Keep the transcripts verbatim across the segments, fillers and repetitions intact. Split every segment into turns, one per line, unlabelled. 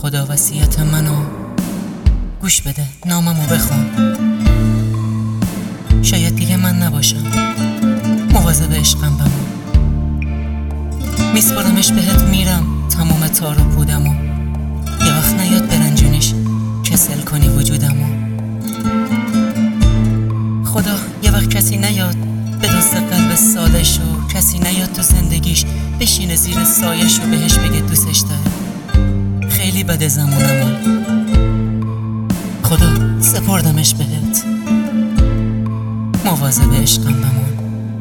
خدا وصیت منو گوش بده، ناممو بخون. شاید دیگه من نباشم، مواظب عشقم بمون. میسپرمش بهت، میرم تموم تار و پودمو. یه وقت نیاد برنجونیش کسل کنی وجودمو. خدا یه وقت کسی نیاد به دوست قلب سادش، و کسی نیاد تو زندگیش بشینه زیر سایش و بهش بگه دوستش داره. خیلی بده زمانمو، خدا سپردمش بهت، مواظب عشقم بمون.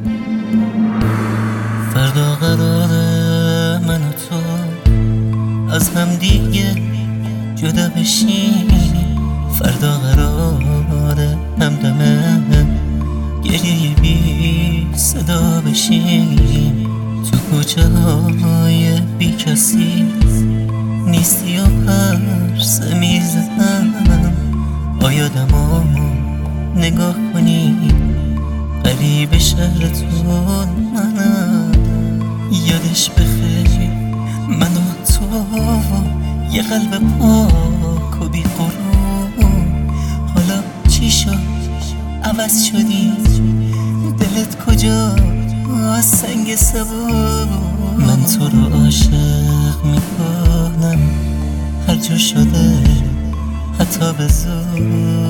فردا قراره من و تو از هم دیگه جدا بشیم. فردا قراره همدمه گریه بی صدا بشیم. تو کوچه های بی کسی نیستی و پرسه میزنم. آیا دمامو نگاه کنی، قریب شهرتون منم. یادش بخیر من و تو، یه قلب پاک و بی قرون. حالا چی شد عوض شدی، دلت کجا سنگ سبو. من تو رو عاشق میکنم هر جور شده، حتی به زور.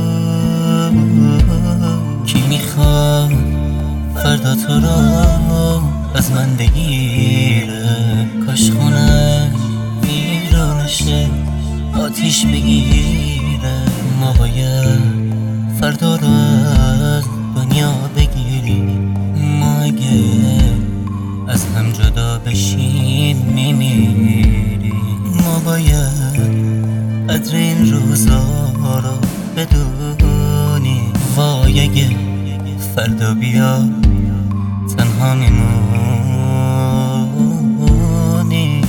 کی میخواد فردا تو رو از من بگیره، کاش خونه ویرانشه آتیش بگیره. ما باید فردا رو از دنیا بگیریم. ما اگه از هم جدا بشیم میمیریم. ما باید قدر این روزا رو بدونیم. وای اگه فردا بیا تنها میمونیم.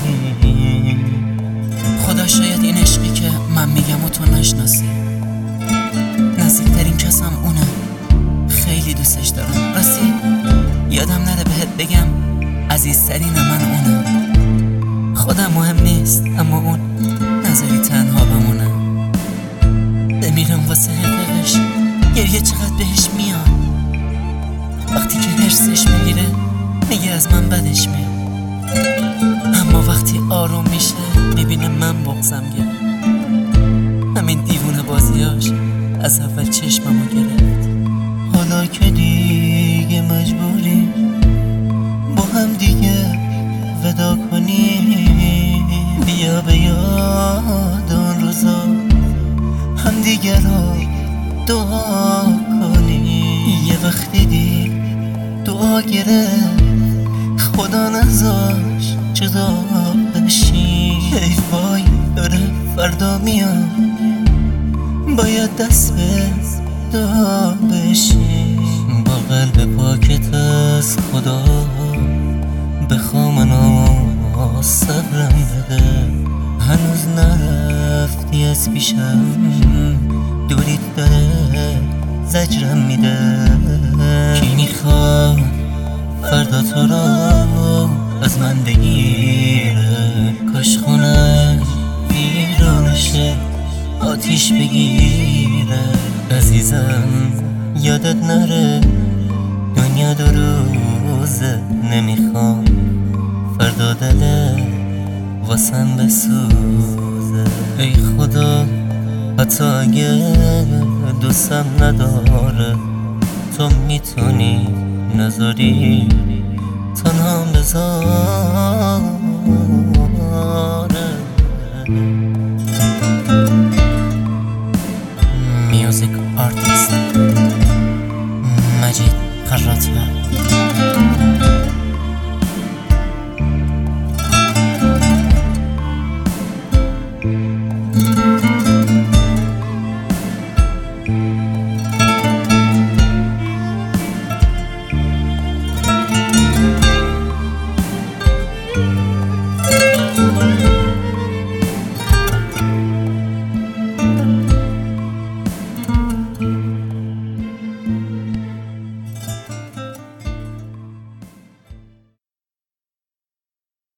خدا شاید این عشقی که من میگم و تو نشناسی. نزدیکترین کسم اونه، خیلی دوستش دارم. راستی یادم نره بهت بگم عزیزترین من اونه. خودم مهم نیست، اما اون نذاری تنها بمونه. بمیرم واسه حقش، گریه چقدر بهش میاد. وقتی که حرسش میگیره میگه از من بدش میاد، اما وقتی آروم میشه میبینه من بغضم گرفت. همین دیوونه بازیاش از اول چشممو گرفت.
حالا که دیگه مجبوریم با هم دیگه ودا کنیم. بیا به یاد اون روزا هم دیگه رو دعا کنیم. یه وقت دیدی دعا گرفت، خدا نذاش جدا بشیم. ای وای داره فردا میاد، باید دست به دعا بشیم. با قلب پاکت از خدا بخوا منو صبرم بده. هنوز نرفتی از پیشم، دوریت داره زجرم میده. کی میخواد فردا تو رو از من بگیره، کاش خونه ویرانشه آتیش بگیره. عزیزم یادت نره دنیا دو روزه، نمیخوام فردا دله واسم بسوزه. ای خدا حتی اگه دوستم نداره، تو میتونی نذاری تنها بذار.